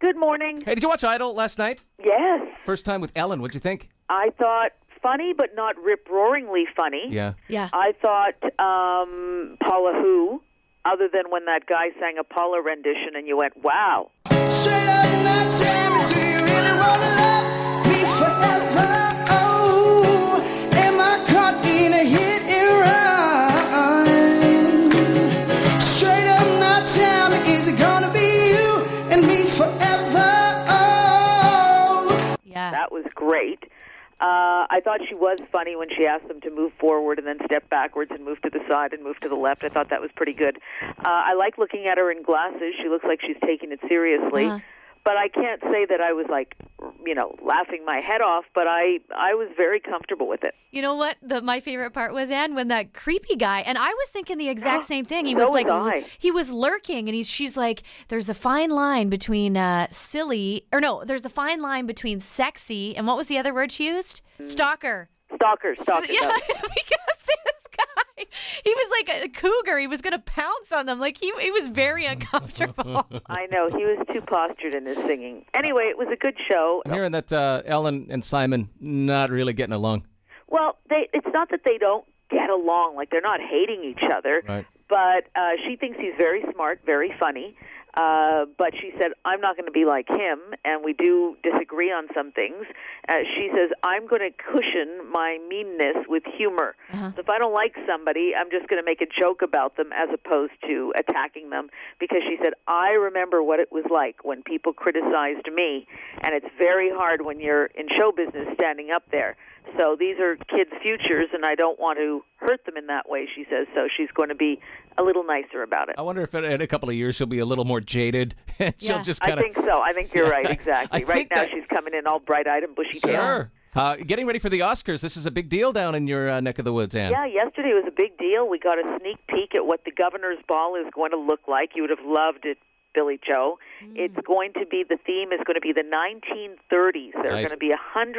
Good morning. Hey, did you watch Idol last night? Yes. First time with Ellen. What'd you think? I thought funny, but not rip-roaringly funny. Yeah. I thought Paula Who, other than when that guy sang a Paula rendition and you went, wow. Straight up and I tell me, do you really want to love me forever? Oh, am I caught in a hit and run? Straight up and I tell me, is it gonna be you and me forever? Oh. Yeah. That was great. I thought she was funny when she asked them to move forward and then step backwards and move to the side and move to the left. I thought that was pretty good. I like looking at her in glasses. She looks like she's taking it seriously. But I can't say that I was laughing my head off, but I was very comfortable with it. You know what? My favorite part was, Anne, when that creepy guy, and I was thinking the exact same thing. He was he was lurking, and she's like, there's a fine line between there's a fine line between sexy, and what was the other word she used? Stalker. Stalker. Yeah, No. because this guy, he was like a cougar. He was going to pounce on them. Like, he was very uncomfortable. I know. He was too postured in his singing. Anyway, it was a good show. I'm hearing that Ellen and Simon not really getting along. Well, it's not that they don't get along. Like, they're not hating each other. Right. But she thinks he's very smart, very funny. But she said, I'm not going to be like him, and we do disagree on some things. She says, I'm going to cushion my meanness with humor. So if I don't like somebody, I'm just going to make a joke about them as opposed to attacking them. Because she said, I remember what it was like when people criticized me, and it's very hard when you're in show business standing up there. So these are kids' futures, and I don't want to hurt them in that way, she says. So she's going to be a little nicer about it. I wonder if in a couple of years she'll be a little more jaded. She'll just kind I think so. I think you're right, exactly. Right now she's coming in all bright-eyed and bushy-tailed. Sure. Getting ready for the Oscars. This is a big deal down in your neck of the woods, Anne. Yeah, yesterday was a big deal. We got a sneak peek at what the governor's ball is going to look like. You would have loved it, Billy Joe. It's going to be, the theme is going to be the 1930s. There are going to be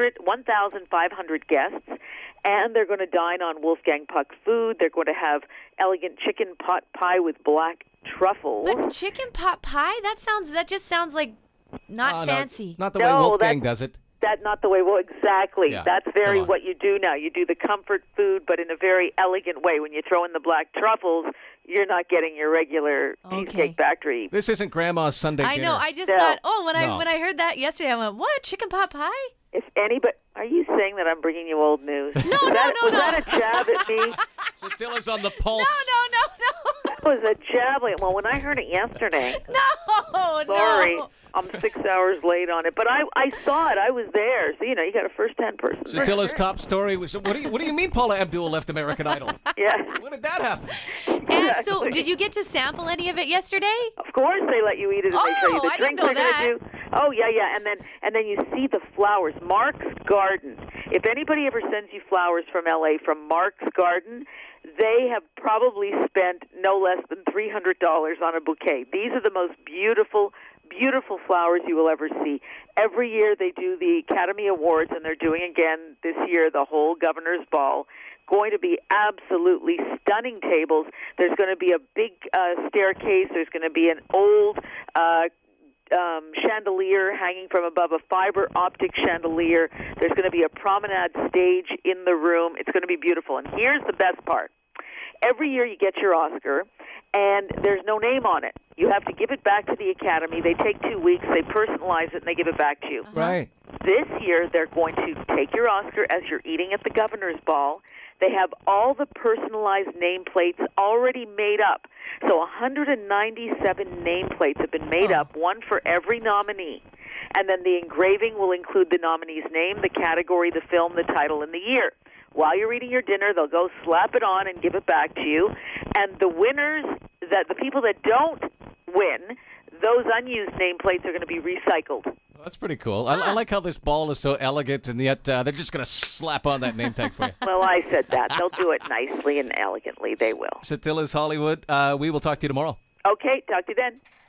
1,500 guests, and they're going to dine on Wolfgang Puck food. They're going to have elegant chicken pot pie with black truffles. But chicken pot pie? That just sounds like not fancy. Not the way Wolfgang does it. That's not the way. Well, exactly. Yeah, that's very what you do now. You do the comfort food, but in a very elegant way. When you throw in the black truffles, you're not getting your regular Cheesecake Factory. This isn't Grandma's Sunday dinner. I know. I just thought, when I heard that yesterday, I went, what? Chicken pot pie? If anybody, are you saying that I'm bringing you old news? No, was that a jab at me? Stilla's on the pulse. No. That was a jab. Well, when I heard it yesterday. Sorry. I'm 6 hours late on it, but I saw it. I was there. So, you got a first-hand person. Stilla's top story. So what do you mean Paula Abdul left American Idol? Yeah. When did that happen? And so, did you get to sample any of it yesterday? Of course, they let you eat it and they show you the drinks they're going to do. Oh, yeah. And then you see the flowers. Mark's Garden. If anybody ever sends you flowers from L.A. from Mark's Garden, they have probably spent no less than $300 on a bouquet. These are the most beautiful flowers you will ever see. Every year they do the Academy Awards, and they're doing again this year the whole Governor's Ball. Going to be absolutely stunning tables. There's going to be a big staircase. There's going to be an old chandelier hanging from above, a fiber optic chandelier. There's going to be a promenade stage in the room. It's going to be beautiful. And here's the best part. Every year you get your Oscar, and there's no name on it. You have to give it back to the Academy. They take 2 weeks, they personalize it, and they give it back to you. Right. This year they're going to take your Oscar as you're eating at the Governor's Ball. They have all the personalized nameplates already made up. So 197 nameplates have been made up, one for every nominee. And then the engraving will include the nominee's name, the category, the film, the title, and the year. While you're eating your dinner, they'll go slap it on and give it back to you. And the winners, the people that don't win, those unused nameplates are going to be recycled. Well, that's pretty cool. I like how this ball is so elegant, and yet they're just going to slap on that name tag for you. Well, I said that. They'll do it nicely and elegantly. They will. Stilla's Hollywood. We will talk to you tomorrow. Okay, talk to you then.